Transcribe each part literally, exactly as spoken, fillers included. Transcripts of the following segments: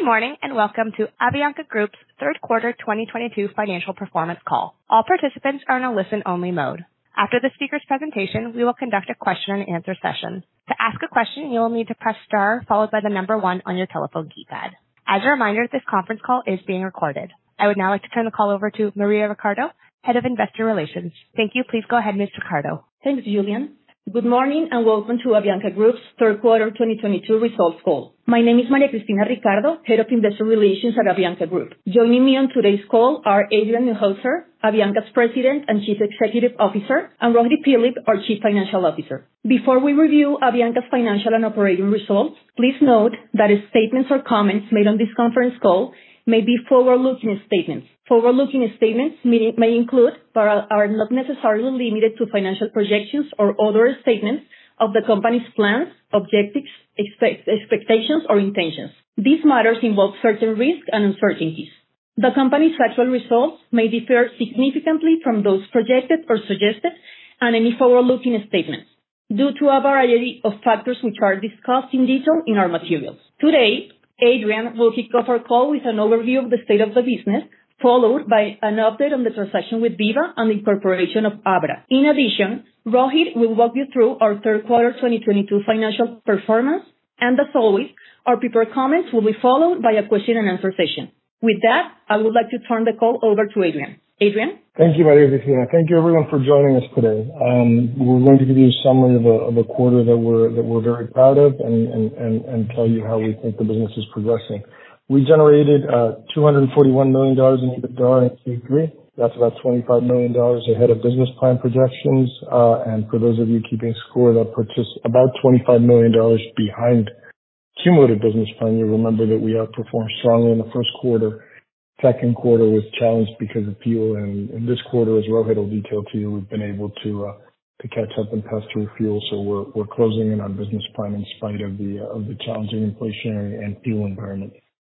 morning, and welcome to Avianca Group's third quarter twenty twenty-two financial performance call. All participants are in a listen-only mode. After the speaker's presentation, we will conduct a question-and-answer session. To ask a question, you will need to press star followed by the number one on your telephone keypad. As a reminder, this conference call is being recorded. I would now like to turn the call over to Maria Ricardo, Head of Investor Relations. Thank you. Please go ahead, Miz Ricardo. Thanks, Julian. Good morning and welcome to Avianca Group's third quarter twenty twenty-two results call. My name is Maria Cristina Ricardo, Head of Investor Relations at Avianca Group. Joining me on today's call are Adrian Neuhauser, Avianca's President and Chief Executive Officer, and Rohit Philip, our Chief Financial Officer. Before we review Avianca's financial and operating results, please note that statements or comments made on this conference call may be forward-looking statements. Forward-looking statements may, may include, but are not necessarily limited to, financial projections or other statements of the company's plans, objectives, expect, expectations, or intentions. These matters involve certain risks and uncertainties. The company's actual results may differ significantly from those projected or suggested and any forward-looking statements due to a variety of factors which are discussed in detail in our materials. Today, Adrian will kick off our call with an overview of the state of the business, followed by an update on the transaction with Viva and the incorporation of Abra. In addition, Rohit will walk you through our third quarter twenty twenty-two financial performance, and as always, our prepared comments will be followed by a question and answer session. With that, I would like to turn the call over to Adrian. Adrian? Thank you, Maria Cristina. Thank you, everyone, for joining us today. Um, we're going to give you a summary of a, of a quarter that we're that we're very proud of, and, and, and, and tell you how we think the business is progressing. We generated uh, two hundred forty-one million dollars in EBITDA in Q three. That's about twenty-five million dollars ahead of business plan projections. Uh, and for those of you keeping score, that puts us about twenty-five million dollars behind cumulative business plan. You remember that we outperformed strongly in the first quarter. Second quarter was challenged because of fuel, and in this quarter, as Rohit will detail to you, we've been able to uh, to catch up and pass through fuel. So we're we're closing in on business plan in spite of the uh, of the challenging inflationary and fuel environment.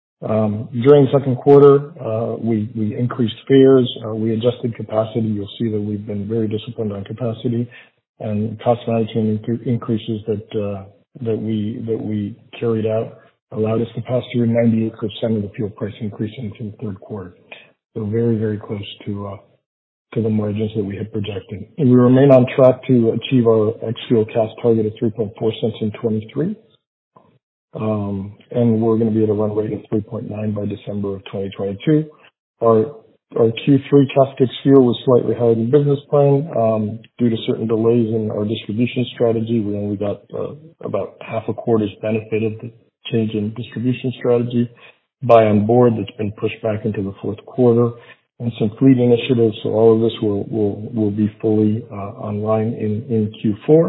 Um, during the second quarter, uh, we, we increased fares, uh, we adjusted capacity. You'll see that we've been very disciplined on capacity, and cost management increases that, uh, that we, that we carried out allowed us to pass through ninety-eight percent of the fuel price increase into the third quarter. So very, very close to, uh, to the margins that we had projected. And we remain on track to achieve our ex-fuel CASK target of three point four cents in twenty-three. Um, and we're going to be at a run rate of three point nine by December of twenty twenty-two. Our, our Q three CASK ex-fuel was slightly higher than business plan, um, due to certain delays in our distribution strategy. We only got, uh, about half a quarter's benefit of the change in distribution strategy. Buy on board that's been pushed back into the fourth quarter, and some fleet initiatives. So all of this will, will, will be fully, uh, online in, in Q four.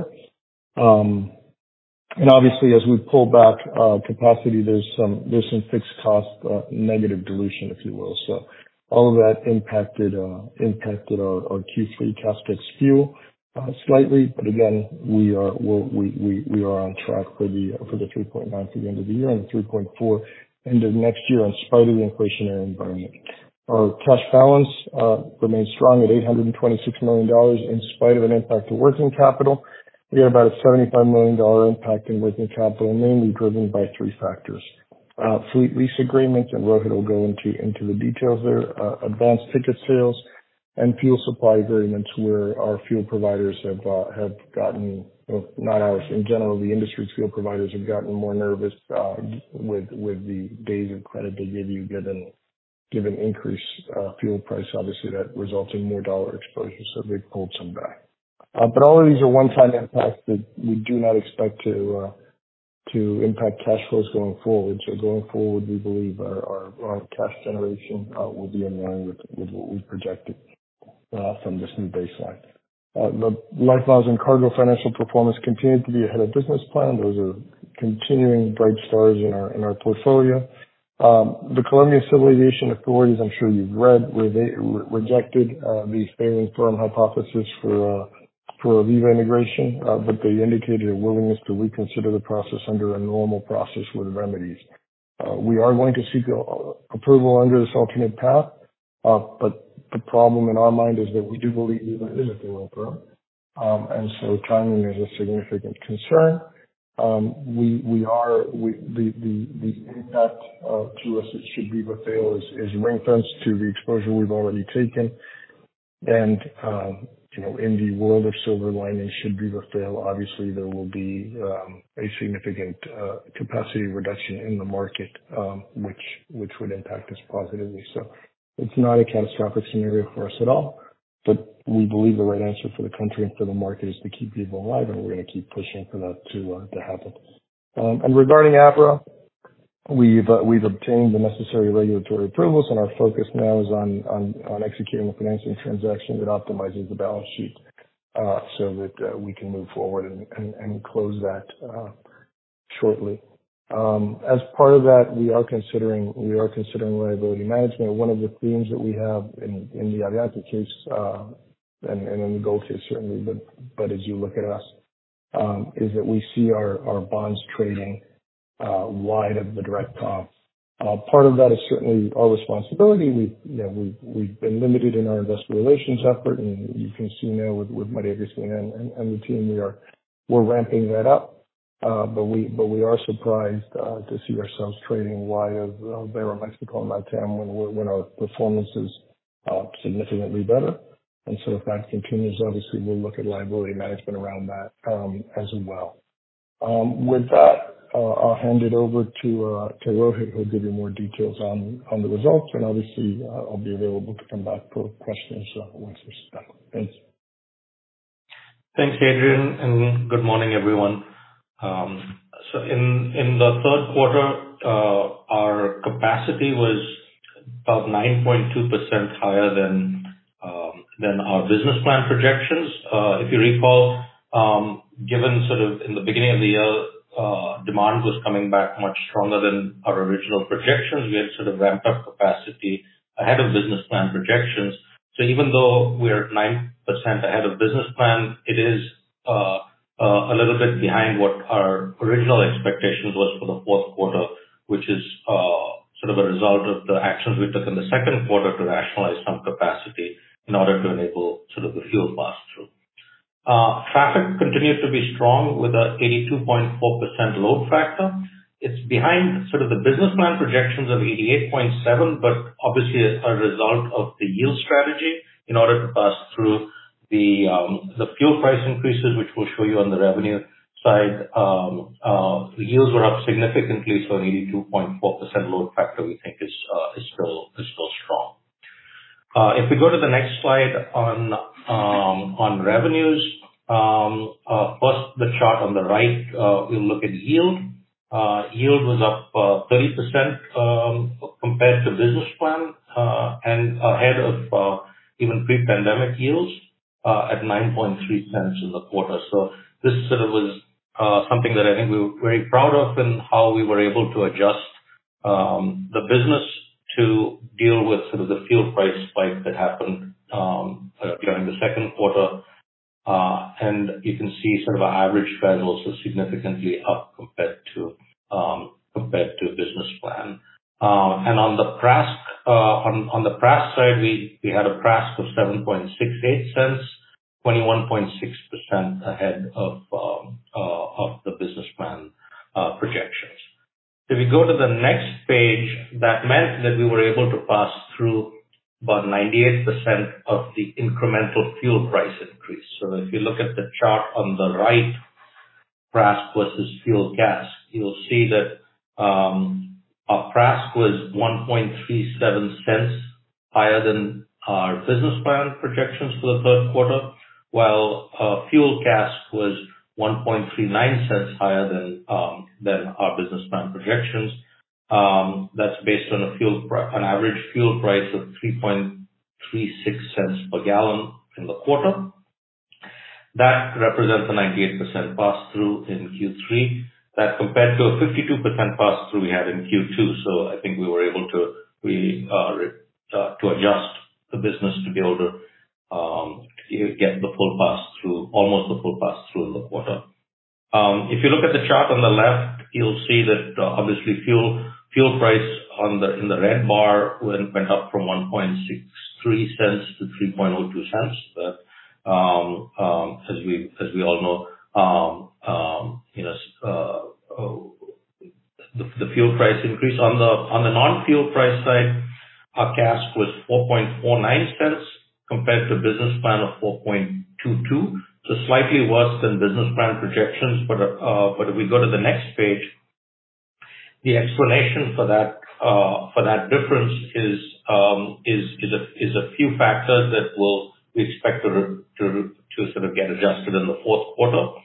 Um, And obviously, as we pull back uh, capacity, there's some there's some fixed cost uh, negative dilution, if you will. So all of that impacted uh, impacted our, our Q three CASK ex-fuel uh, slightly, but again, we are we'll, we we we are on track for the for the three point nine for the end of the year and the three point four end of next year, in spite of the inflationary environment. Our cash balance uh, remains strong at eight hundred twenty-six million dollars in spite of an impact to working capital. We had about a seventy-five million dollars impact in working capital, mainly driven by three factors. Uh, fleet lease agreements, and Rohit will go into, into the details there, uh, advanced ticket sales, and fuel supply agreements where our fuel providers have, uh, have gotten, well, not ours, in general, the industry's fuel providers have gotten more nervous, uh, with, with the days of credit they give you given, given increased, uh, fuel price. Obviously that results in more dollar exposure, so they've pulled some back. Uh, but all of these are one-time impacts that we do not expect to uh, to impact cash flows going forward. So going forward, we believe our, our, our cash generation uh, will be in line with, with what we projected uh, from this new baseline. Uh, the LifeMiles and cargo financial performance continued to be ahead of business plan. Those are continuing bright stars in our in our portfolio. Um, the Colombian Civil Aviation authorities, I'm sure you've read, where they re- rejected uh, the failing firm hypothesis for uh, for a Viva integration, uh, but they indicated a willingness to reconsider the process under a normal process with remedies. Uh, we are going to seek a, approval under this alternate path, uh, but the problem in our mind is that we do believe Viva is a failing firm, um, and so timing is a significant concern. Um, we we are we the the the impact uh, to us should be Vafeo is, is ring fenced to the exposure we've already taken, and um, you know in the world of silver lining should be Vafeo. Obviously, there will be um, a significant uh, capacity reduction in the market, um, which which would impact us positively. So it's not a catastrophic scenario for us at all. But we believe the right answer for the country and for the market is to keep people alive, and we're going to keep pushing for that to uh, to happen. Um, and regarding Abra, we've uh, we've obtained the necessary regulatory approvals, and our focus now is on on, on executing a financing transaction that optimizes the balance sheet, uh, so that uh, we can move forward and, and, and close that uh, shortly. Um, as part of that, we are considering we are considering liability management. One of the themes that we have in, in the Avianca case, uh, and, and in the gold case certainly, but but as you look at us, um, is that we see our, our bonds trading uh, wide of the direct comp. Uh, part of that is certainly our responsibility. We you know we we've been limited in our investor relations effort, and you can see now with with Maria Cristina and, and, and the team, we are we're ramping that up. Uh, but we but we are surprised uh, to see ourselves trading wide of uh, Aeromexico and LATAM when we're, when our performance is uh, significantly better. And so if that continues, obviously we'll look at liability management around that um, as well. Um, with that, uh, I'll hand it over to uh, to Rohit, who'll give you more details on on the results, and obviously uh, I'll be available to come back for questions uh, once we're done. Thanks. Thanks, Adrian, and good morning, everyone. Um, so in, in the third quarter, uh, our capacity was about nine point two percent higher than, um, than our business plan projections. Uh, if you recall, um, given sort of in the beginning of the year, uh, demand was coming back much stronger than our original projections. We had sort of ramped up capacity ahead of business plan projections. So even though we're nine percent ahead of business plan, it is, uh, Uh, a little bit behind what our original expectations was for the fourth quarter, which is uh, sort of a result of the actions we took in the second quarter to rationalize some capacity in order to enable sort of the fuel pass-through. Uh, traffic continued to be strong with a eighty-two point four percent load factor. It's behind sort of the business plan projections of eighty-eight point seven, but obviously a, a result of the yield strategy in order to pass through the um, the fuel price increases, which we'll show you on the revenue side. Um, uh, the yields were up significantly, so an eighty-two point four percent load factor we think is uh, is still is still strong. Uh, if we go to the next slide on um, on revenues, um, uh, first the chart on the right, uh, we'll look at yield. Uh, yield was up uh, thirty percent um, compared to business plan uh, and ahead of uh, even pre-pandemic yields. Uh, at nine point three cents in the quarter. So this sort of was uh, something that I think we were very proud of in how we were able to adjust um, the business to deal with sort of the fuel price spike that happened um, uh, during the second quarter. Uh, and you can see sort of our average fare is also significantly up compared to um, compared to business plan. Uh, and on the PRASK, uh, on, on the PRASK side, we, we had a PRASK of seven point six eight cents, twenty-one point six percent ahead of, um, uh, of the business plan, uh, projections. If we go to the next page, that meant that we were able to pass through about ninety-eight percent of the incremental fuel price increase. So if you look at the chart on the right, PRASK versus fuel CASK, you'll see that, um, our PRASK was one point three seven cents higher than our business plan projections for the third quarter, while uh, fuel CASK was one point three nine cents higher than um, than our business plan projections. Um, that's based on a fuel pr- an average fuel price of three point three six cents per gallon in the quarter. That represents a ninety-eight percent pass-through in Q three. That compared to a fifty-two percent pass-through we had in Q two. So I think we were able to we uh, uh, to adjust the business to be able to um, get the full pass-through, almost the full pass-through in the quarter. Um, if you look at the chart on the left, you'll see that uh, obviously fuel fuel price on the in the red bar went, went up from one point six three cents to three point zero two cents. But um, um, as we as we all know. Um, um, you know, uh, uh, the, the fuel price increase. On the on the non-fuel price side, our C A S K was four point four nine cents compared to business plan of four point two two, so slightly worse than business plan projections. But uh, but if we go to the next page, the explanation for that uh, for that difference is um, is is a is a few factors that will we expect to to to sort of get adjusted in the fourth quarter.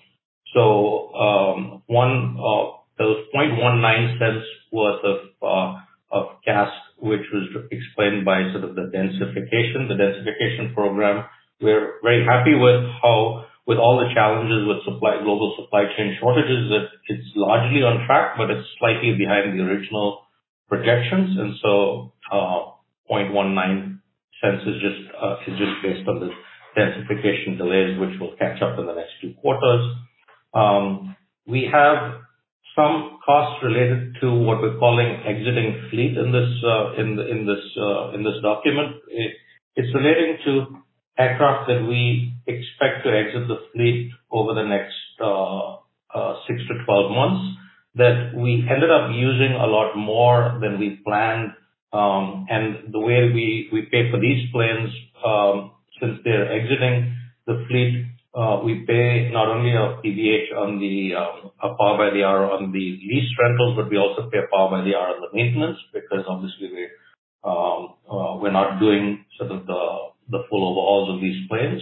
So um, one uh, there was zero point one nine cents worth of uh, of C A S K, which was explained by sort of the densification, the densification program. We're very happy with how, with all the challenges with supply, global supply chain shortages, that it's largely on track, but it's slightly behind the original projections. And so, uh, zero point one nine cents is just, uh, is just based on the densification delays, which will catch up in the next two quarters. Um, we have some costs related to what we're calling exiting fleet in this, uh, in the, in this, uh, in this document. It, it's relating to aircraft that we expect to exit the fleet over the next uh, uh, six to twelve months, that we ended up using a lot more than we planned. Um, and the way we, we pay for these planes, um, since they're exiting the fleet, uh, we pay not only a P B H on the um, a power by the hour on the lease rentals, but we also pay a power by the hour on the maintenance, because obviously we um, uh, we're not doing sort of the the full overhauls of these planes.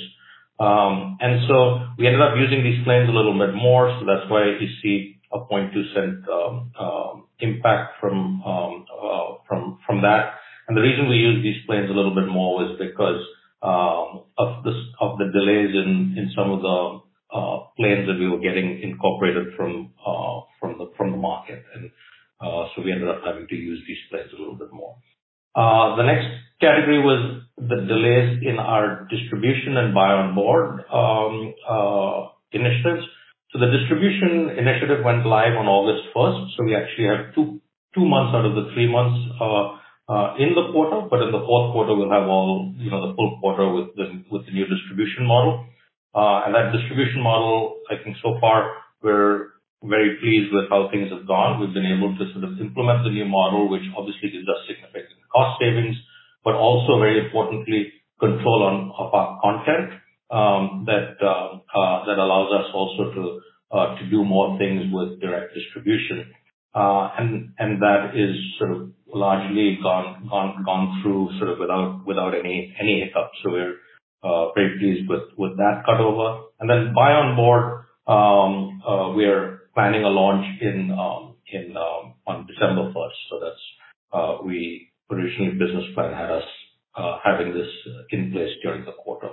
Um, and so we ended up using these planes a little bit more, so that's why you see a zero point two cent um, um, impact from um, uh, from from that. And the reason we used these planes a little bit more was because um, of this of the delays in in some of the uh, planes that we were getting incorporated from uh, from the from the market, and uh, so we ended up having to use these planes a little bit more. Uh, the next category was the delays in our distribution and buy on board um, uh, initiatives. So the distribution initiative went live on August first. So we actually have two two months out of the three months uh, uh, in the quarter, but in the fourth quarter we'll have all, you know, the full quarter with the with the new distribution model. Uh, and that distribution model, I think so far we're very pleased with how things have gone. We've been able to sort of implement the new model, which obviously gives us significant cost savings, but also very importantly, control on of our content um, that uh, uh, that allows us also to uh, to do more things with direct distribution, uh, and and that is sort of largely gone gone gone through sort of without without any any hiccups. So we're uh, very pleased with with that cutover. And then buy on board, um, uh, we're planning a launch in um, in um, on December first. So that's uh, we originally business plan had us uh, having this in place during the quarter.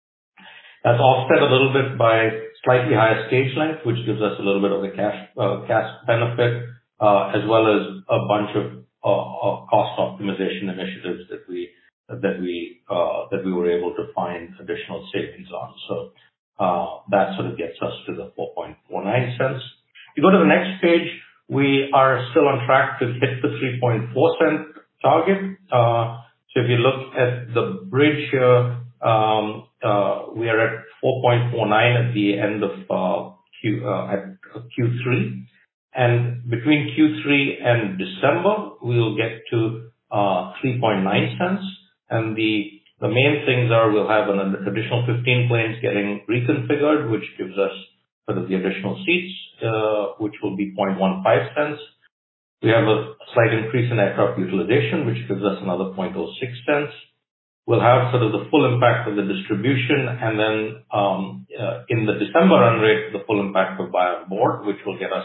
That's offset a little bit by slightly higher stage length, which gives us a little bit of a cash uh, cash benefit, uh, as well as a bunch of uh, uh, cost optimization initiatives that we that we uh, that we were able to find additional savings on. So uh, that sort of gets us to the four point four nine cents. You go to the next page, we are still on track to hit the three point four cent target. Uh, so if you look at the bridge here, um, uh, we are at four point four nine at the end of uh, Q uh, at Q three, and between Q three and December, we will get to uh, three point nine cents. And the the main things are we'll have an additional fifteen planes getting reconfigured, which gives us sort of the additional seats, uh, which will be zero point one five cents. We have a slight increase in aircraft utilization, which gives us another zero point zero six cents. We'll have sort of the full impact of the distribution, and then um, uh, in the December run rate, the full impact of buy on board, which will get us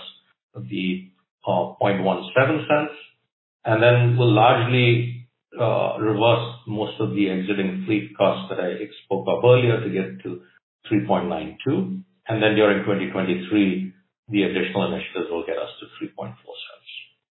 the uh, zero point one seven cents. And then we'll largely uh, reverse most of the exiting fleet costs that I spoke of earlier to get to three point nine two. And then during twenty twenty-three, the additional initiatives will get us to three point four cents.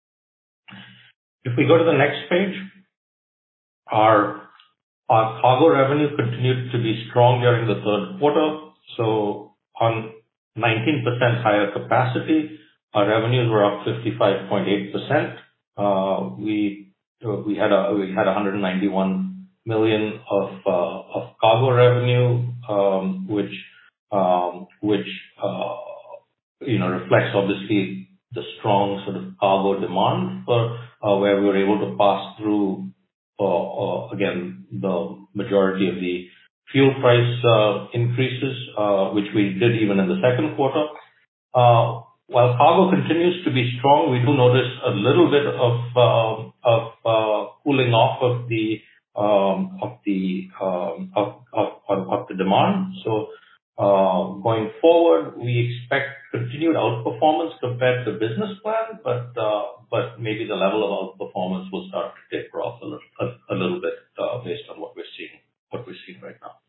If we go to the next page, our Our cargo revenue continued to be strong during the third quarter. So on nineteen percent higher capacity, our revenues were up fifty-five point eight percent. Uh, we we had a we had one hundred ninety-one million of uh, of cargo revenue, um, which um, which uh, you know, reflects obviously the strong sort of cargo demand for uh, where we were able to pass through, uh, uh, again, the majority of the fuel price uh, increases, uh, which we did even in the second quarter. Uh, While cargo continues to be strong, we do notice a little bit of uh, of uh, cooling off of the um, of the um, of, of, of of the demand. So uh, going forward, we expect continued outperformance compared to business plan, but uh, but maybe the level of outperformance will start to taper off a little, a, a little bit uh, based on what we're seeing what we're seeing right now.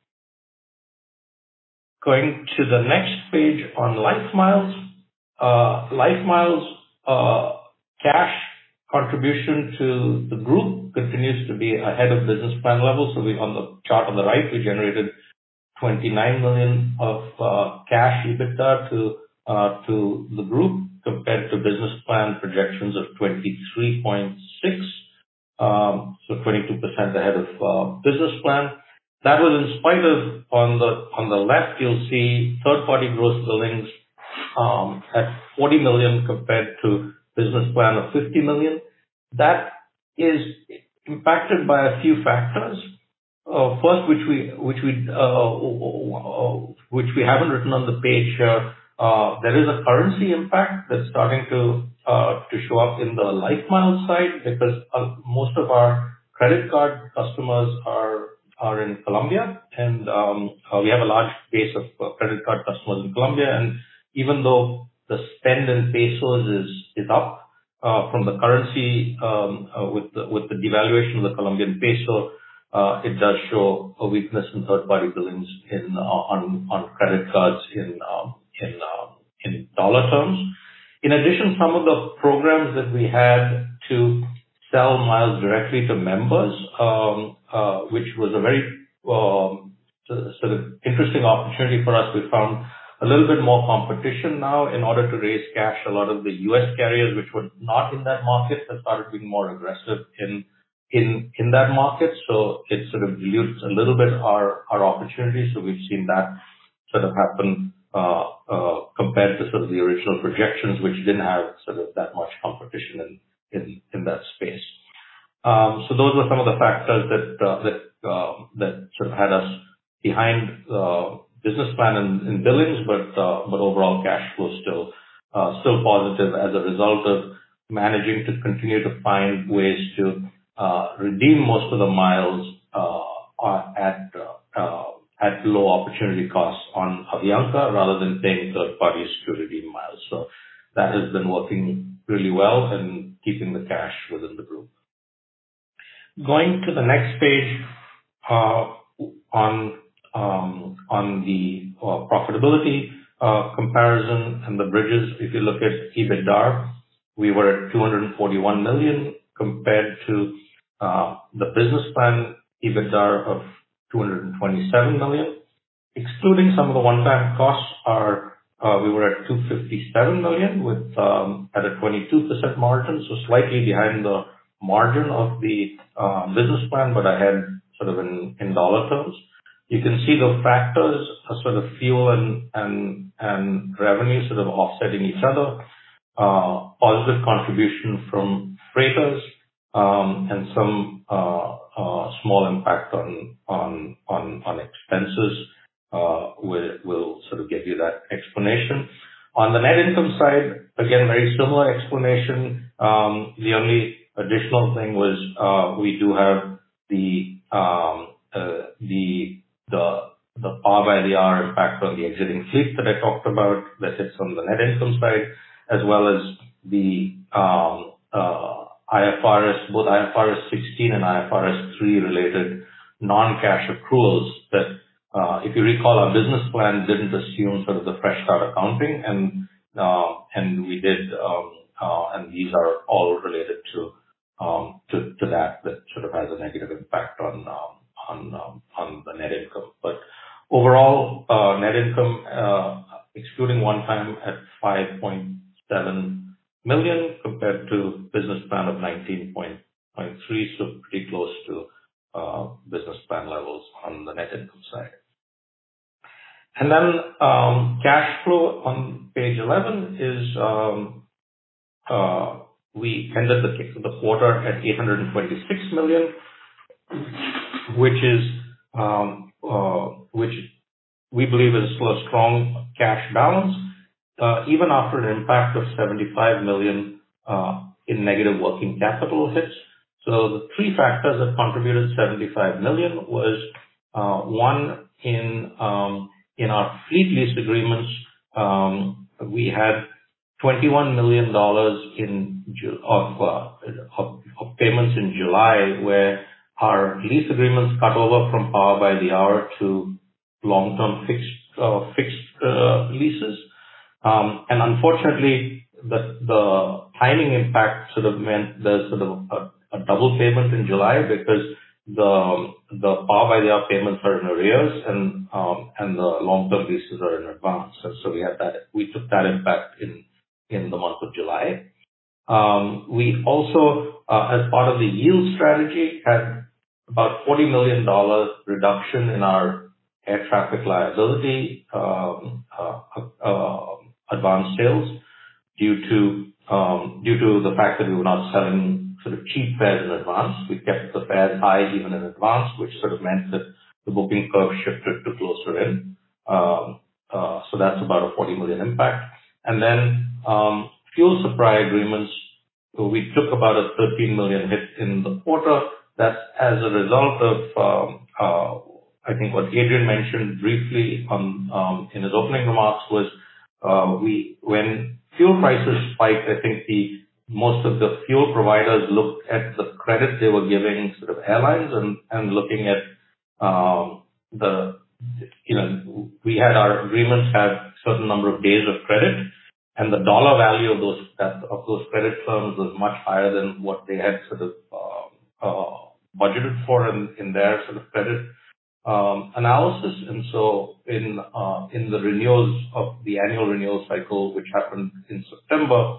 Going to the next page on LifeMiles. Uh, LifeMiles uh, cash contribution to the group continues to be ahead of business plan levels. So we, on the chart on the right, we generated twenty-nine million of uh, cash EBITDA to uh, to the group compared to business plan projections of twenty-three point six, um, so twenty-two percent ahead of uh, business plan. That was in spite of, on the on the left, you'll see third-party gross billings um, at forty million compared to business plan of fifty million. That is impacted by a few factors. Uh, first, which we which we uh, which we haven't written on the page here, uh, there is a currency impact that's starting to uh, to show up in the LifeMiles side because uh, most of our credit card customers are are in Colombia, and um, uh, we have a large base of uh, credit card customers in Colombia. And even though the spend in pesos is is up uh, from the currency um, uh, with the, with the devaluation of the Colombian peso, uh, it does show a weakness in third-party billings in uh, on on credit cards in um, in um, in dollar terms. In addition, some of the programs that we had to sell miles directly to members, um, uh, which was a very um, sort of interesting opportunity for us. We found a little bit more competition now in order to raise cash. A lot of the U S carriers, which were not in that market, have started being more aggressive in in in that market. So it sort of dilutes a little bit our our opportunity. So we've seen that sort of happen uh, uh, compared to sort of the original projections, which didn't have sort of that much competition in in in that space. Um, So those were some of the factors that uh, that uh, that sort of had us behind uh, business plan in in billings, but uh, but overall cash flow still uh, still positive as a result of managing to continue to find ways to uh, redeem most of the miles uh, at uh, uh, at low opportunity costs on Avianca rather than paying third parties to redeem miles. So that has been working really well and keeping the cash within the group. Going to the next page, uh, on um, on the uh, profitability uh, comparison and the bridges. If you look at EBITDA, we were at two hundred forty-one million compared to uh, the business plan EBITDA of two hundred twenty-seven million. Excluding some of the one-time costs, our uh, we were at two hundred fifty-seven million with um, at a twenty-two percent margin, so slightly behind the margin of the uh, business plan, but ahead sort of in in dollar terms. You can see the factors are sort of fuel and and and revenue sort of offsetting each other. Uh, Positive contribution from freighters, um, and some uh, uh, small impact on on on on expenses. Uh, will will sort of give you that explanation. On the net income side, again, very similar explanation. Um, The only additional thing was, uh, we do have the um, uh, the the the power by the hour impact on the exiting fleet that I talked about that hits on the net income side, as well as the um, uh, I F R S, both I F R S sixteen and I F R S three related non-cash accruals that, uh, if you recall, our business plan didn't assume sort of the fresh start accounting, and uh, and we did, um, uh, and these are all related to um, to to that that sort of has a negative impact on um, on um, on the net income. But overall, uh, net income uh, excluding one time at five point seven million compared to business plan of nineteen point three, so pretty close to uh, business plan levels on the net income side. And then um, cash flow on page eleven is um, uh, we ended the, the quarter at eight hundred twenty-six million, which is um, uh, which we believe is still a strong cash balance, uh, even after an impact of seventy-five million uh, in negative working capital hits. So the three factors that contributed seventy-five million was uh, one in um, in our fleet lease agreements, um, we had twenty-one million dollars in Ju- of, uh, of of payments in July, where our lease agreements cut over from power by the hour to long-term fixed uh, fixed uh, leases. Um, and unfortunately, the the timing impact sort of meant there's sort of a, a double payment in July because the the power by the hour payments are in arrears and um, and the long-term leases are in advance. And so we had that we took that impact in in the month of July. Um, we also, uh, as part of the yield strategy, had about forty million dollars reduction in our air traffic liability um, uh, uh, advance sales due to um, due to the fact that we were not selling sort of cheap fares in advance. We kept the fares high even in advance, which sort of meant that the booking curve shifted to closer in. Um, uh, so that's about a forty million impact. And then um, fuel supply agreements, so we took about a thirteen million hit in the quarter. That's as a result of, um, uh, I think what Adrian mentioned briefly on um, in his opening remarks was uh, we when fuel prices spiked, I think the most of the fuel providers looked at the credit they were giving sort of airlines and and looking at um, the you know we had our agreements have certain number of days of credit. And the dollar value of those that, of those credit terms was much higher than what they had sort of uh, uh, budgeted for in, in their sort of credit um, analysis. And so in uh, in the renewals of the annual renewal cycle, which happened in September,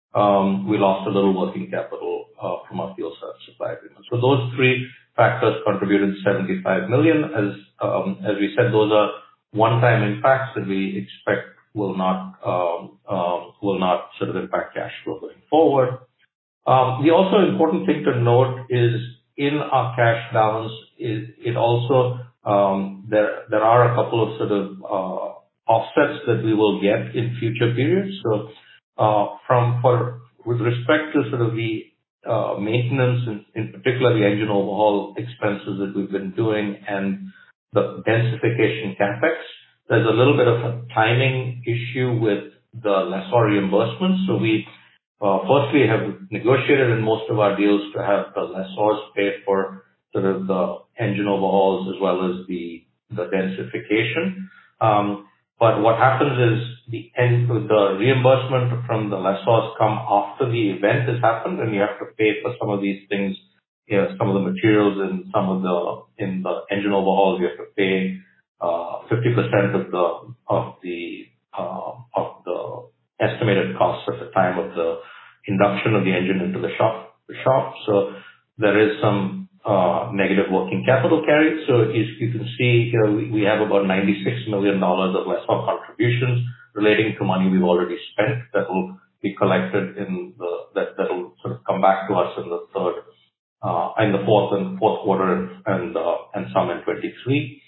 um, we lost a little working capital uh, from our fuel supply agreement. So those three factors contributed seventy-five million. As um, as we said, those are one-time impacts that we expect will not um, um, will not sort of impact cash flow going forward. Um, the also important thing to note is in our cash balance, is it also um, there there are a couple of sort of uh, offsets that we will get in future periods. So uh, from for with respect to sort of the uh, maintenance, and in particular the engine overhaul expenses that we've been doing and the densification capex, there's a little bit of a timing issue with the lessor reimbursement. So we uh, firstly have negotiated in most of our deals to have the lessors pay for sort of the engine overhauls as well as the the densification. Um, but what happens is the end the reimbursement from the lessors come after the event has happened, and you have to pay for some of these things. You know, some of the materials and some of the in the engine overhauls you have to pay uh, fifty percent of the of the uh, of the estimated costs at the time of the induction of the engine into the shop. The shop. So there is some uh, negative working capital carried. So as you can see, you know, we, we have about ninety-six million dollars of lessor contributions relating to money we've already spent that will be collected in the that that will sort of come back to us in the third. Uh, in the fourth and fourth quarter and uh, and some in twenty-three.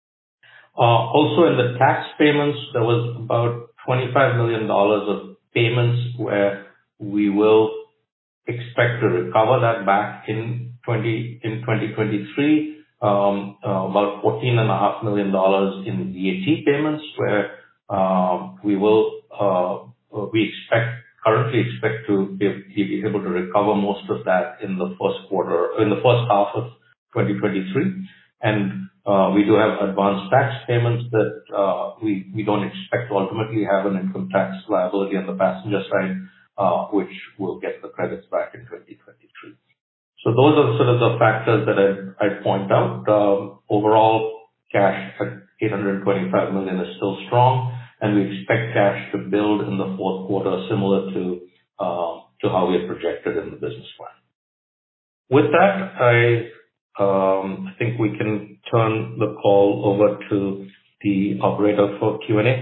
Uh, also in the tax payments, there was about twenty-five million dollars of payments where we will expect to recover that back in twenty in twenty twenty-three. Um, uh, about fourteen and a half million dollars in V A T payments where um, we will uh, we expect. currently expect to be be able to recover most of that in the first quarter, in the first half of twenty twenty-three. And uh, we do have advanced tax payments that uh, we we don't expect to ultimately have an income tax liability on the passenger side, uh, which will get the credits back in twenty twenty-three. So those are sort of the factors that I'd I'd point out. Um, Overall, cash at eight hundred twenty-five million is still strong, and we expect cash to build in the fourth quarter, similar to uh, to how we had projected in the business plan. With that, I um, I think we can turn the call over to the operator for Q and A.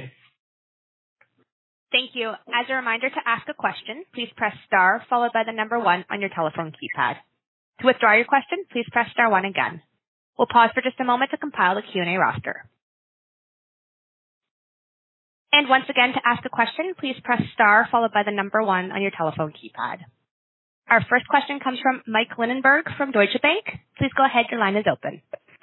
Thank you. As a reminder, to ask a question, please press star followed by the number one on your telephone keypad. To withdraw your question, please press star one again. We'll pause for just a moment to compile the Q and A roster. And once again, to ask a question, please press star followed by the number one on your telephone keypad. Our first question comes from Mike Linenberg from Deutsche Bank. Please go ahead. Your line is open.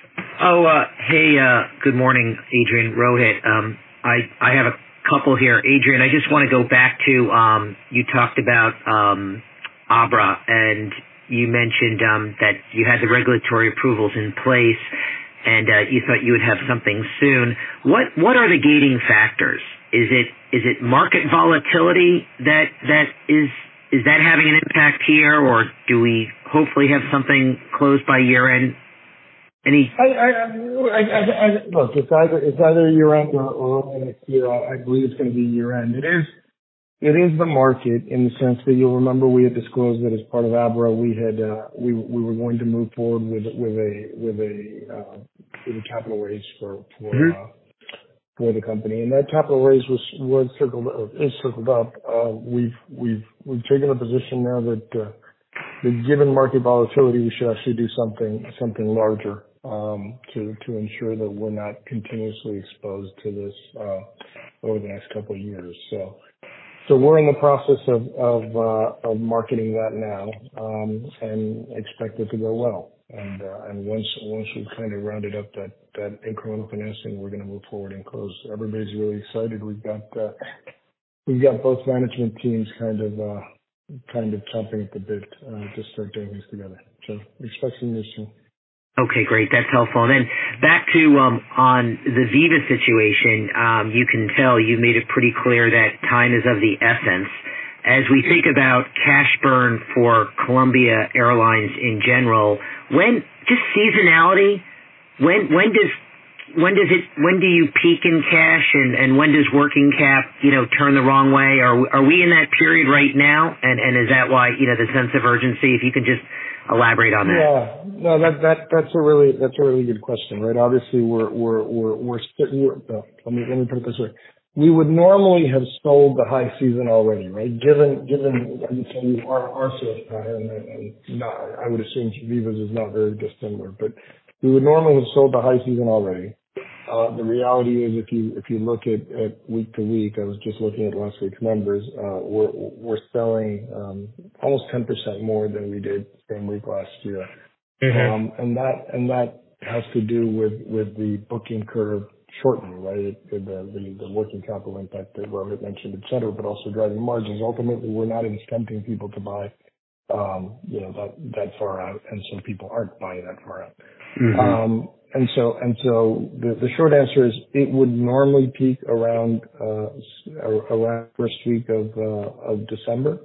Oh, uh, hey, uh, good morning, Adrian, Rohit. Um, I, I have a couple here. Adrian, I just want to go back to, um, you talked about um, Abra, and you mentioned um, that you had the regulatory approvals in place, and uh, you thought you would have something soon. What what are the gating factors? Is it is it market volatility that that is is that having an impact here, or do we hopefully have something closed by year end? Any? I, I, I, I, I, look, it's either it's either year end or, or next year. I believe it's going to be year end. It is it is the market in the sense that you'll remember we had disclosed that as part of Abra we had uh, we we were going to move forward with with a with a uh, with a capital raise for for. Mm-hmm. uh, for the company, and that capital raise was was circled is circled up. Uh, we've we've we've taken a position now that, uh, that given market volatility, we should actually do something something larger um, to to ensure that we're not continuously exposed to this uh, over the next couple of years. So so we're in the process of of, uh, of marketing that now um, and expect it to go well. And uh, and once once we've kind of rounded up that, that incremental financing, we're going to move forward and close. Everybody's really excited. We've got uh, we've got both management teams kind of uh, kind of chomping at the bit uh, to start doing things together. So expect some news soon. Okay, great. That's helpful. And then back to um, on the Viva situation, um, you can tell you made it pretty clear that time is of the essence. As we think about cash burn for Columbia Airlines in general, when just seasonality, when when does when does it when do you peak in cash, and, and when does working cap you know turn the wrong way? Are are we in that period right now? And and is that why you know the sense of urgency? If you could just elaborate on that. Yeah, no, that that that's a really that's a really good question, right? Obviously, we're we're we're we're, we're uh, let me let me put it this way. We would normally have sold the high season already, right? Given, given, I would tell you our, our sales pattern, and, and not, I would assume Viva's is not very dissimilar, but we would normally have sold the high season already. Uh, the reality is if you, if you look at, at week to week, I was just looking at last week's numbers, uh, we're, we're selling, um, almost ten percent more than we did same week last year. Mm-hmm. Um, and that, and that has to do with, with the booking curve shortening, right? The, the, the working capital impact that Rohit mentioned, et cetera, but also driving margins. Ultimately, we're not incenting people to buy, um, you know, that, that far out, and so people aren't buying that far out. Mm-hmm. Um, and so, and so the, the short answer is it would normally peak around, uh, around first week of, uh, of December.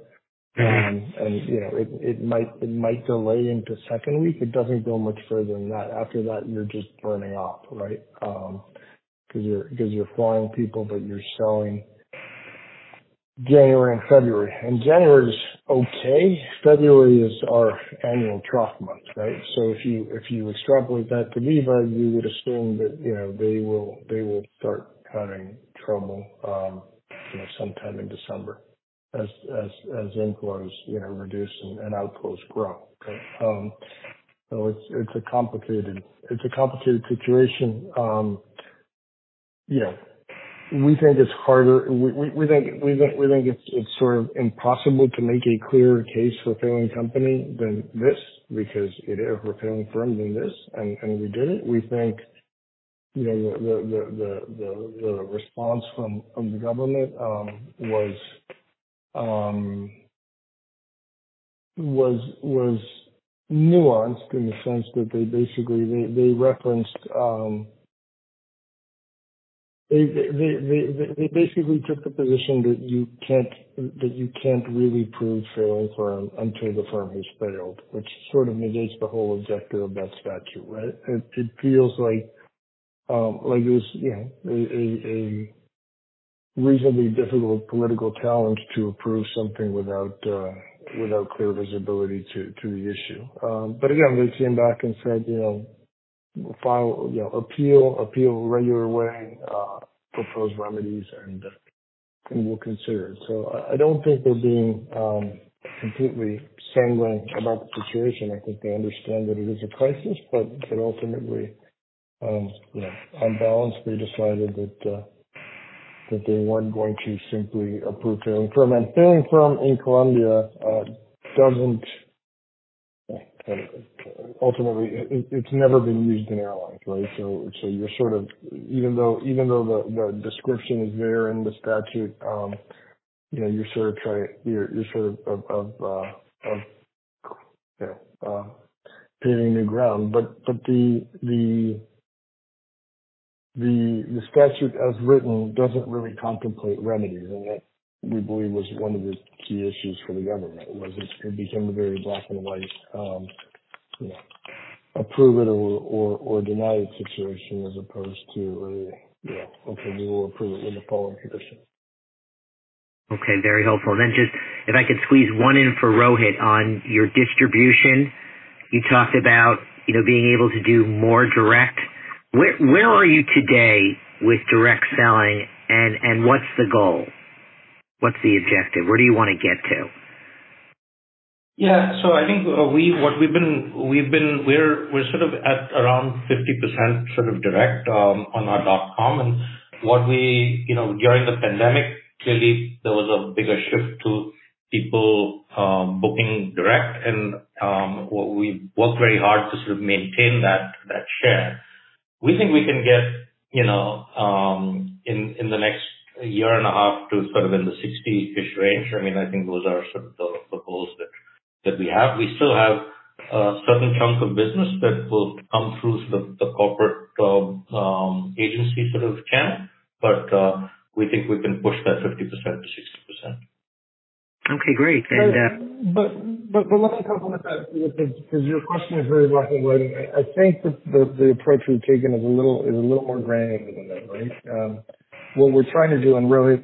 Um, and you know, it, it might, it might delay into second week. It doesn't go much further than that. After that, you're just burning off, right? Um, Because you're because you're flying people, but you're selling January and February. And January is okay. February is our annual trough month, right? So if you if you extrapolate that to Viva, you would assume that you know they will they will start having trouble, um, you know, sometime in December, as as as inflows you know reduce and, and outflows grow. Okay? Um, so it's it's a complicated it's a complicated situation. Um, You know, we think it's harder. We, we, we think we think we think it's it's sort of impossible to make a clearer case for a failing company than this, because it is for a failing firm than this, and, and we did it. We think, you know, the the the the, the response from from the government um, was um, was was nuanced in the sense that they basically they they referenced. Um, They, they, they, they, they basically took the position that you can't, that you can't really prove failing firm until the firm has failed, which sort of negates the whole objective of that statute, right? It, it feels like, um, like it was, you know, a, a, a reasonably difficult political challenge to approve something without, uh, without clear visibility to, to the issue. Um, but again, they came back and said, you know, file, you know, appeal, appeal regular way, uh, propose remedies, and uh, and we'll consider it. So I, I don't think they're being um, completely sanguine about the situation. I think they understand that it is a crisis, but but ultimately, um, you know, on balance, they decided that uh, that they weren't going to simply approve failing firm. And failing firm in Colombia uh, doesn't. Ultimately, it, it's never been used in airlines, right? So, so you're sort of, even though, even though the, the description is there in the statute, um, you know, you're sort of trying, you're, you're sort of, of, of, uh, of, you know, uh, paving new ground. But, but the, the, the, the statute as written doesn't really contemplate remedies, and that we believe was one of the key issues for the government, was it, it became a very black and white, um, you know, approve it or, or, or deny it situation, as opposed to a, you know, okay, we will approve it with the following conditions. Okay, very helpful. And then just, if I could squeeze one in for Rohit on your distribution, you talked about, you know, being able to do more direct. Where, where are you today with direct selling, and, and what's the goal? What's the objective? Where do you want to get to? Yeah, so I think uh, we what we've been we've been we're we're sort of at around fifty percent sort of direct um, on our dot com, and what we you know during the pandemic, clearly there was a bigger shift to people um, booking direct, and um, we worked very hard to sort of maintain that that share. We think we can get you know um, in in the next year and a half to sort of in the sixty-ish range. I mean, I think those are sort of the, the goals that. that we have. We still have a certain chunk of business that will come through the, the corporate um, um, agency sort of channel, but uh, we think we can push that fifty percent to sixty percent. Okay, great. And uh, but, but but let me complement that, because your question is very black and white. I think that the, the approach we've taken is a little is a little more granular than that, right? Um, what we're trying to do, and really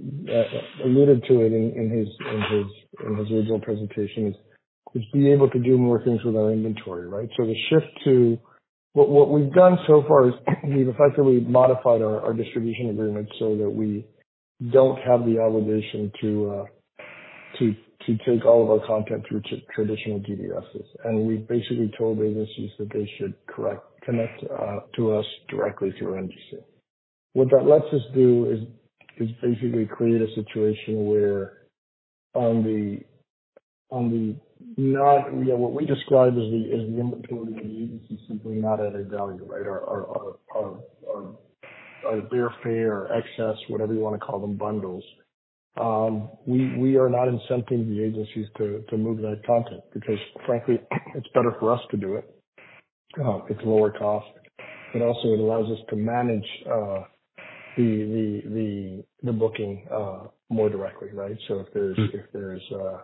uh, alluded to it in, in his in his in his original presentation, is is be able to do more things with our inventory, right? So the shift to what what we've done so far is we've effectively modified our, our distribution agreement so that we don't have the obligation to uh, to to take all of our content through t- traditional D D Ss, and we basically told agencies that they should correct connect uh, to us directly through N D C. What that lets us do is is basically create a situation where on the on the not, you know, what we describe as the as the inventory of the agency simply not added value, right? Our our our our, our, our bare fare, excess, whatever you want to call them, bundles. Um, we we are not incenting the agencies to to move that content because, frankly, it's better for us to do it. Uh, it's lower cost, but also it allows us to manage uh, the the the the booking uh, more directly, right? So if there's if there's uh,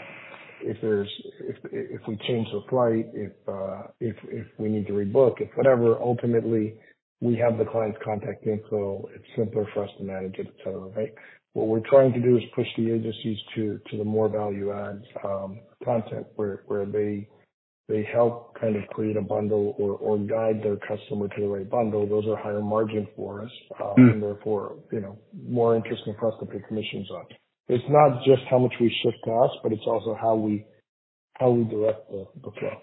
if there's if if we change the flight, if uh, if if we need to rebook, if whatever, ultimately we have the client's contact info. It's simpler for us to manage it, et cetera, right? What we're trying to do is push the agencies to to the more value add um, content where where they they help kind of create a bundle or or guide their customer to the right bundle. Those are higher margin for us, uh, mm. and therefore, you know, more interesting for us to pay commissions on. It's not just how much we shift to us, but it's also how we how we direct the, the flow.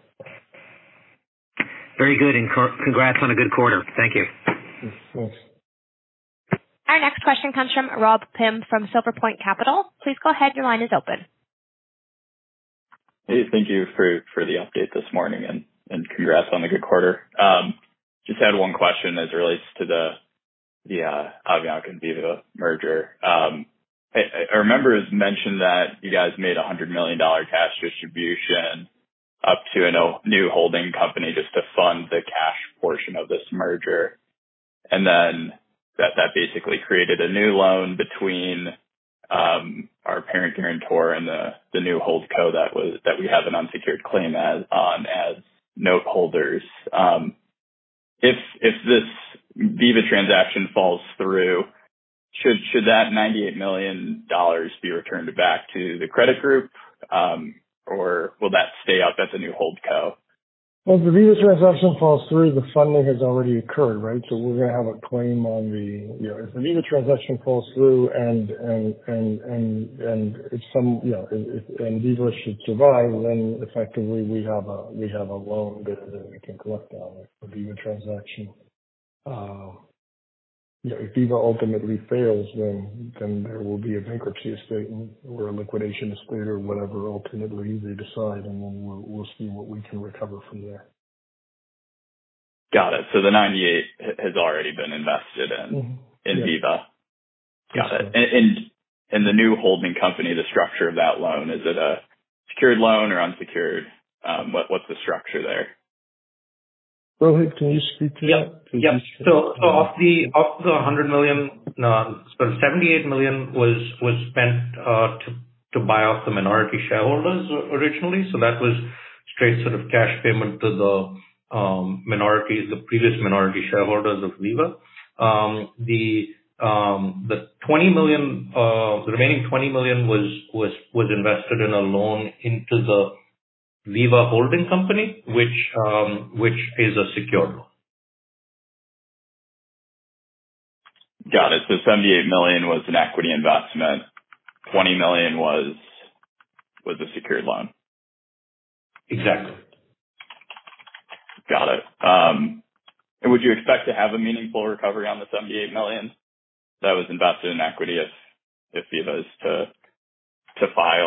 Very good, and co- congrats on a good quarter. Thank you. Thanks. Our next question comes from Rob Pim from Silver Point Capital. Please go ahead. Your line is open. Hey, thank you for, for the update this morning, and, and congrats on the good quarter. Um, just had one question as it relates to the the uh, Avianca and Viva merger. Um, I, I remember it was mentioned that you guys made a one hundred million dollars cash distribution up to a new holding company just to fund the cash portion of this merger. And then that, that basically created a new loan between um, our parent guarantor and the, the new holdco that was that we have an unsecured claim as on as note holders. Um, if if this Viva transaction falls through, should should that ninety-eight million dollars be returned back to the credit group, um, or will that stay up at the new holdco? Well, if the Viva transaction falls through, the funding has already occurred, right? So we're going to have a claim on the, you know, if the Viva transaction falls through and, and, and, and, and if some, you know, if, and Viva should survive, then effectively we have a, we have a loan that, that we can collect on. If the Viva transaction, uh, you know, if Viva ultimately fails, then, then there will be a bankruptcy estate or a liquidation estate or whatever ultimately they decide, and then we'll, we'll see what we can recover from there. Got it. So the ninety-eight has already been invested in, mm-hmm. in yeah. Viva. Got That's it. And, and, and the new holding company, the structure of that loan, is it a secured loan or unsecured? Um, what, what's the structure there? Rohit, can you speak to yep. that? Yep. So, so of the of the one hundred million, no, so seventy-eight million was was spent uh, to to buy off the minority shareholders originally. So that was straight sort of cash payment to the um, minorities, the previous minority shareholders of Viva. Um, the um, the twenty million, uh, the remaining twenty million was was was invested in a loan into the Viva holding company, which um, which is a secured loan. Got it. So seventy-eight million was an equity investment. twenty million was was a secured loan. Exactly. Got it. Um, and would you expect to have a meaningful recovery on the seventy-eight million that was invested in equity if if Viva is to to file?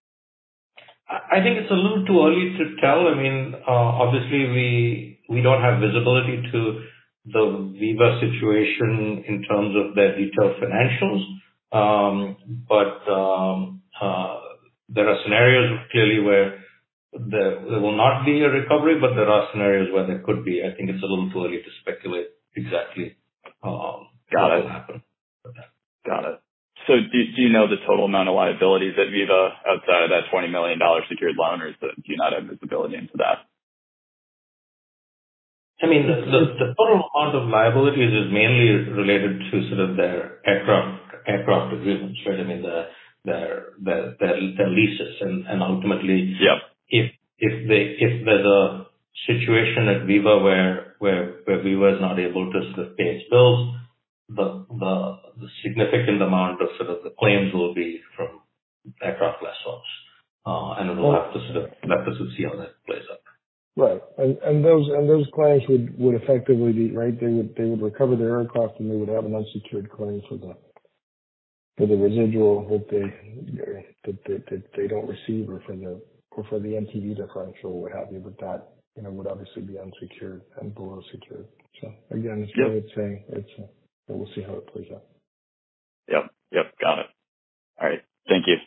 I think it's a little too early to tell. I mean, uh, obviously we we don't have visibility to the Viva situation in terms of their detailed financials. Um, but um, uh, there are scenarios clearly where there, there will not be a recovery, but there are scenarios where there could be. I think it's a little too early to speculate exactly um, Got what it. will happen. Got it. So do, do you know the total amount of liabilities at Viva outside of that twenty million dollars secured loan, or is the, do you not have visibility into that? I mean, the, the, the total amount of liabilities is mainly related to sort of their aircraft aircraft agreements, right? I mean, the, their, their their their leases, and, and ultimately, yep. if if they if there's a situation at Viva where where where Viva is not able to sort of pay its bills, the the the significant amount of sort of the claims will be from aircraft lessors, uh, and we'll have to sort of have to see how that plays out. Right, and and those and those claims would, would effectively be right. They would they would recover their aircraft, and they would have an unsecured claim for the for the residual that they that they, that they don't receive, or for the or for the M T V differential, or what have you. But that you know would obviously be unsecured and below secured. So again, it's what it's saying. It's uh, and we'll see how it plays out. Yep. Yep. Got it. All right. Thank you.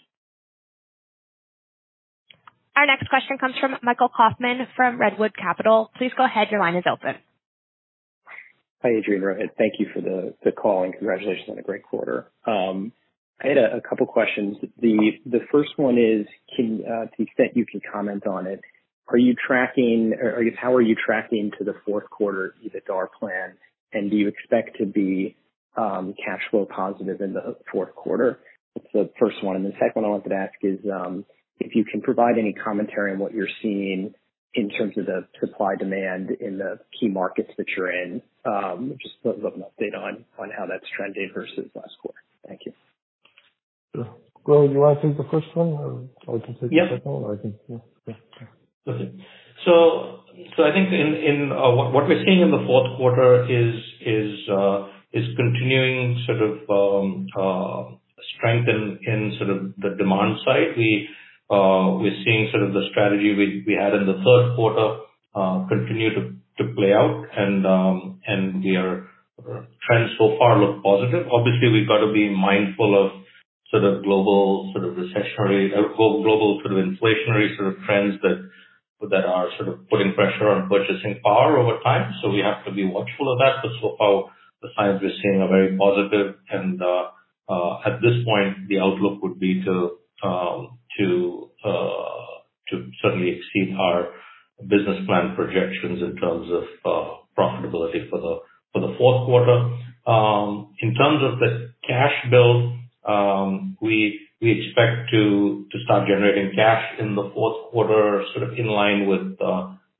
Our next question comes from Michael Kaufman from Redwood Capital. Please go ahead. Your line is open. Hi, Adrian, Rohit. Thank you for the, the call, and congratulations on a great quarter. Um, I had a, a couple questions. The the first one is, can uh, to the extent you can comment on it, are you tracking, or I guess how are you tracking to the fourth quarter EBITDA plan, and do you expect to be um, cash flow positive in the fourth quarter? That's the first one. And the second one I wanted to ask is, um, if you can provide any commentary on what you're seeing in terms of the supply demand in the key markets that you're in, um, just a little update on, on how that's trending versus last quarter. Thank you. Sure. Well, you want to take the first one, or I can take yep. the second one? Or I can, yeah, yeah. Okay. So, so I think in in uh, what, what we're seeing in the fourth quarter is is uh, is continuing sort of um, uh, strength in, in sort of the demand side. We Uh, we're seeing sort of the strategy we, we had in the third quarter uh, continue to, to play out, and um, and we are uh, trends so far look positive. Obviously, we've got to be mindful of sort of global sort of recessionary, uh, global sort of inflationary sort of trends that that are sort of putting pressure on purchasing power over time. So we have to be watchful of that. But so far, the signs we're seeing are very positive, and uh, uh, at this point, the outlook would be to um, to uh, to certainly exceed our business plan projections in terms of uh, profitability for the for the fourth quarter. Um, in terms of the cash build, um, we we expect to to start generating cash in the fourth quarter, sort of in line with uh,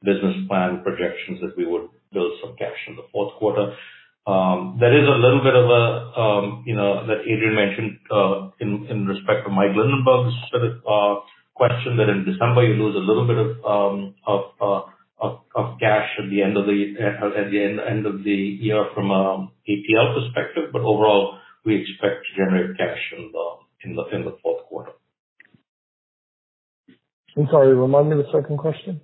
business plan projections that we would build some cash in the fourth quarter. Um, there is a little bit of a, um, you know, that Adrian mentioned uh, in, in respect to Mike Lindenberg's sort of uh, question that in December you lose a little bit of um, of, uh, of of cash at the end of the at the end, end of the year from a A T L perspective, but overall we expect to generate cash in the in the in the fourth quarter. I'm sorry, remind me the second question.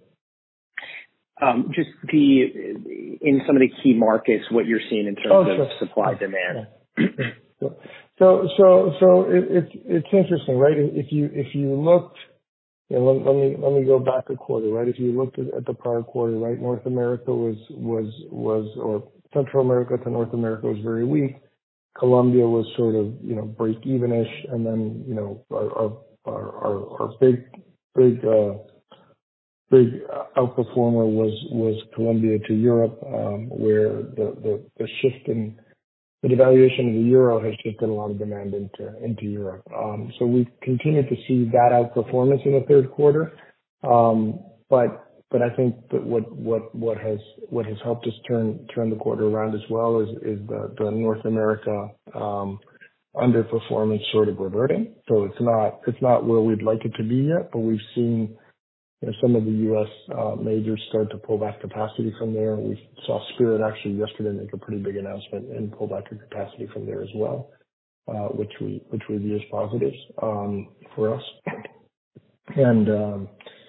Um, just the in some of the key markets, what you're seeing in terms oh, of sure. supply demand. Yeah. So so so it, it's it's interesting, right? If you if you looked, you know, let, let me let me go back a quarter, right? If you looked at, at the prior quarter, right, North America was was was or Central America to North America was very weak. Colombia was sort of, you know, break even-ish, and then, you know, our our our, our big big uh, big outperformer was was Colombia to Europe, um, where the, the the shift in the devaluation of the euro has shifted a lot of demand into into Europe. Um, so we continue to see that outperformance in the third quarter, um, but but I think that what what what has what has helped us turn turn the quarter around as well is is the the North America um, underperformance sort of reverting. So it's not it's not where we'd like it to be yet, but we've seen, you know, some of the U S uh, majors start to pull back capacity from there. We saw Spirit actually yesterday make a pretty big announcement and pull back the capacity from there as well, uh, which we which we view as positives um, for us. And um,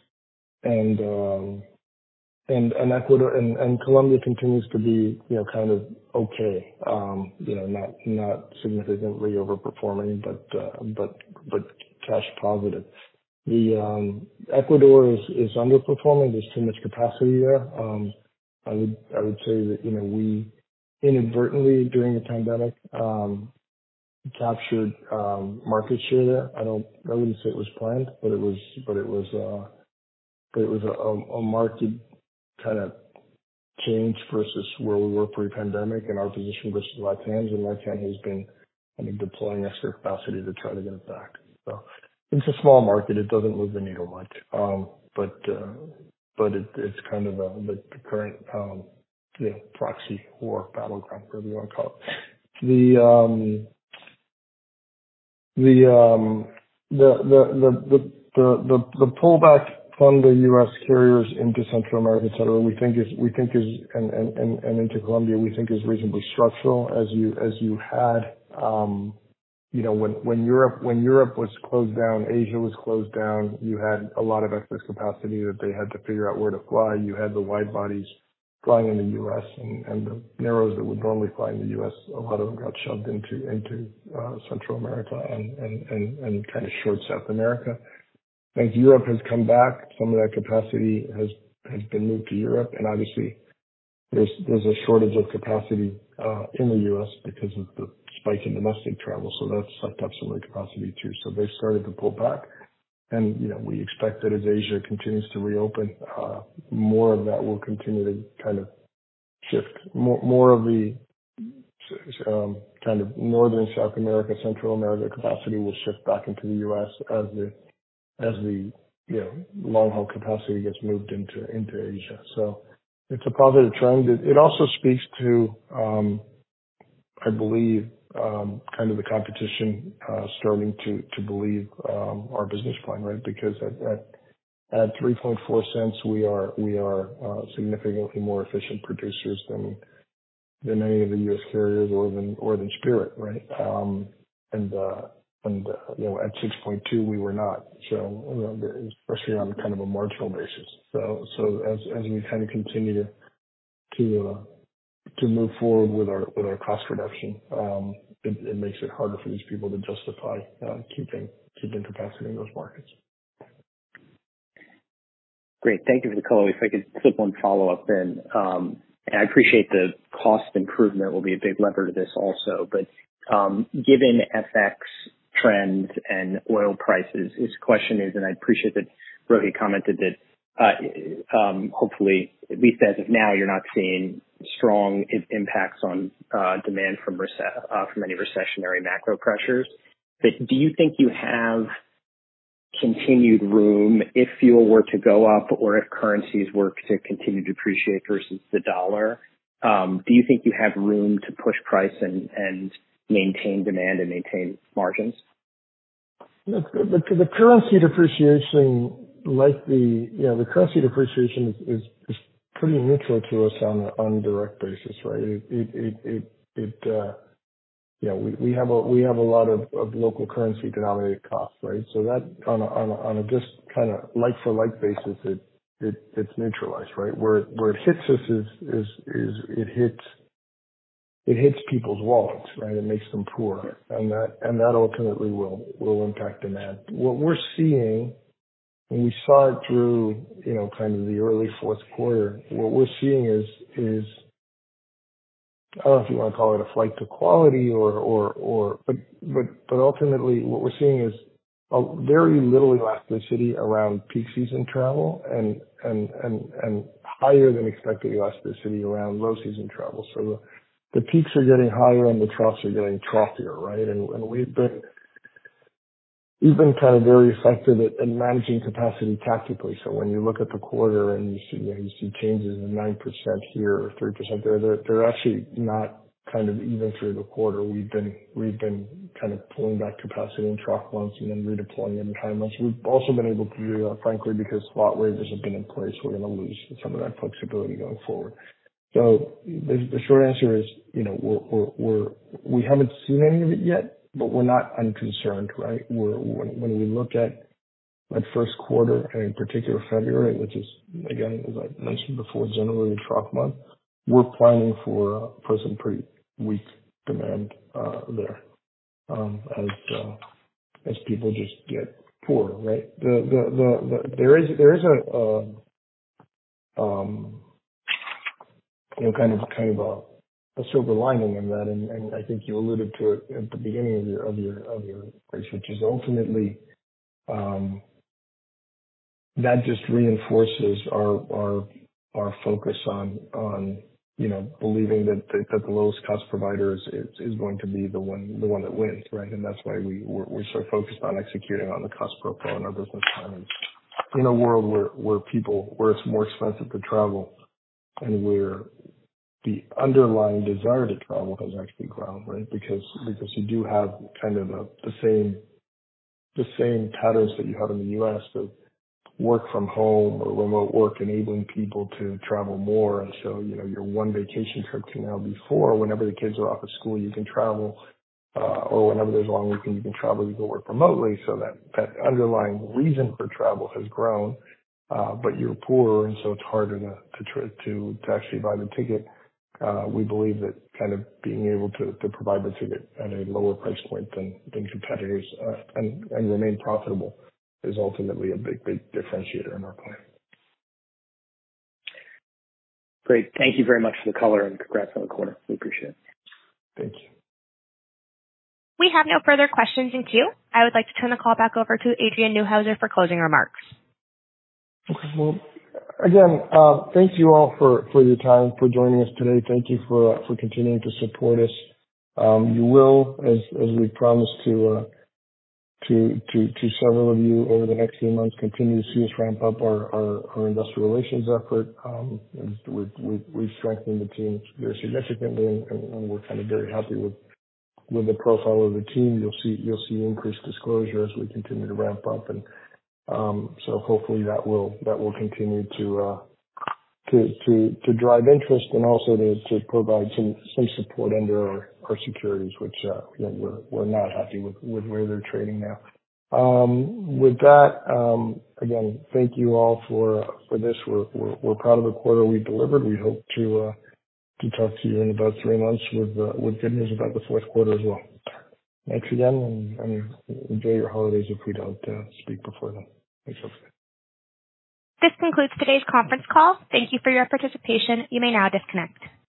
and um, and and Ecuador and, and Colombia continues to be, you know, kind of okay, um, you know, not not significantly overperforming, but uh, but but cash positive. The um, Ecuador is, is underperforming. There's too much capacity there. Um, I would I would say that, you know, we inadvertently during the pandemic um, captured um, market share there. I don't I wouldn't say it was planned, but it was but it was uh, but it was a, a, a market kind of change versus where we were pre-pandemic and our position versus LatAm's, and LatAm has been, I think, deploying extra capacity to try to get it back. So it's a small market. It doesn't move the needle much, um, but uh, but it, it's kind of a, the, the current um, you know, proxy war battleground, whatever you want to call it. The um, the um, the the the the the, the, the pullback from the U S carriers into Central America, et cetera, we think is we think is and, and, and, and into Colombia, we think is reasonably structural. As you as you had, um, you know, when when Europe when Europe was closed down, Asia was closed down. You had a lot of excess capacity that they had to figure out where to fly. You had the wide bodies flying in the U S and, and the narrows that would normally fly in the U S. A lot of them got shoved into into uh, Central America and, and and and kind of short South America. As Europe has come back, some of that capacity has, has been moved to Europe, and obviously there's there's a shortage of capacity uh, in the U S because of the spike in domestic travel, so that's sucked up some of the capacity too. So they've started to pull back, and you know we expect that as Asia continues to reopen, uh, more of that will continue to kind of shift. More more of the um, kind of northern South America, Central America capacity will shift back into the U S as the as the, you know, long-haul capacity gets moved into into Asia. So it's a positive trend. It, it also speaks to, um, I believe, um, kind of the competition uh, starting to to believe um, our business plan, right? Because at at, at three point four cents, we are we are uh, significantly more efficient producers than than any of the U S carriers or than or than Spirit, right? Um, and uh, And, uh, you know, at six point two, we were not. So, you know, especially on kind of a marginal basis. So, so as, as we kind of continue to, to, uh, to move forward with our, with our cost reduction, um, it, it makes it harder for these people to justify, uh, keeping, keeping capacity in those markets. Great. Thank you for the call. If I could slip one follow-up then, um, and I appreciate the cost improvement will be a big lever to this also, but, um, given F X trends and oil prices, his question is, and I appreciate that Rohit commented that uh, um, hopefully, at least as of now, you're not seeing strong I- impacts on uh, demand from rece- uh, from any recessionary macro pressures. But do you think you have continued room if fuel were to go up or if currencies were to continue to depreciate versus the dollar? Um, do you think you have room to push price and, and maintain demand and maintain margins? The, the, the currency depreciation, like the, you know, the currency depreciation is, is, is pretty neutral to us on an on direct basis, right? It, it, it, it, it uh, you know, we, we have a, we have a lot of, of local currency denominated costs, right? So that on a, on a, on a just kind of like for like basis, it, it, it's neutralized, right? Where it, where it hits us is, is, is it hits, it hits people's wallets, right? It makes them poor, and that, and that ultimately will, will impact demand. What we're seeing, and we saw it through, you know, kind of the early fourth quarter, what we're seeing is, is, I don't know if you want to call it a flight to quality or, or, or, but, but, but ultimately what we're seeing is a very little elasticity around peak season travel and, and, and, and higher than expected elasticity around low season travel. So the, the peaks are getting higher and the troughs are getting troughier, right? And, and we've been, we've been kind of very effective at, at managing capacity tactically. So when you look at the quarter and you see, you know, you see changes in nine percent here or three percent there, they're, they're actually not kind of even through the quarter. We've been, we've been kind of pulling back capacity in trough months and then redeploying it in high months. We've also been able to do that, frankly, because slot waivers have been in place. We're going to lose some of that flexibility going forward. So the, the short answer is, you know, we're, we're, we're, we haven't seen any of it yet, but we're not unconcerned, right? We're, when, when we look at that first quarter, and in particular February, which is, again, as I mentioned before, generally a trough month, we're planning for, uh, for some pretty weak demand, uh, there, um, as, uh, as people just get poorer, right? The, the, the, the there is, there is a, uh, um, you know, kind of, kind of a, a silver lining in that, and, and I think you alluded to it at the beginning of your, of your, of your race, which is ultimately, um, that just reinforces our, our, our focus on, on, you know, believing that, that, that the lowest cost provider is, is, is going to be the one, the one that wins, right? And that's why we, we're, we're so focused on executing on the cost profile in our business plan. In a world where, where people, where it's more expensive to travel and where the underlying desire to travel has actually grown, right? Because, because you do have kind of the, the same, the same patterns that you have in the U S of work from home or remote work enabling people to travel more. And so, you know, your one vacation trip can now be four. Whenever the kids are off of school, you can travel, uh, or whenever there's a long weekend, you can travel, you can work remotely. So that, that underlying reason for travel has grown, uh, but you're poorer. And so it's harder to, to, try, to, to actually buy the ticket. Uh, we believe that kind of being able to, to provide the ticket at a lower price point than, than competitors, uh, and, and remain profitable is ultimately a big, big differentiator in our plan. Great. Thank you very much for the color and congrats on the quarter. We appreciate it. Thank you. We have no further questions in queue. I would like to turn the call back over to Adrian Neuhauser for closing remarks. Okay. Well, again, uh, thank you all for, for your time, for joining us today. Thank you for, uh, for continuing to support us. Um, you will, as, as we promised to, uh, to, to, to several of you over the next few months, continue to see us ramp up our, our, our investor relations effort. Um, we've, we've, we've strengthened the team very significantly, and, and we're kind of very happy with, with the profile of the team. You'll see, you'll see increased disclosure as we continue to ramp up. And, um, so hopefully that will, that will continue to, uh, to, to, to drive interest and also to, to provide some, some support under our, our securities, which, uh, you know, we're, we're not happy with, with where they're trading now. Um, with that, um, again, thank you all for, for this. We're, we're, we're proud of the quarter we delivered. We hope to, uh, to talk to you in about three months with, uh, with good news about the fourth quarter as well. Thanks again, and, and enjoy your holidays if we don't, uh, speak before then. Thanks, everybody. This concludes today's conference call. Thank you for your participation. You may now disconnect.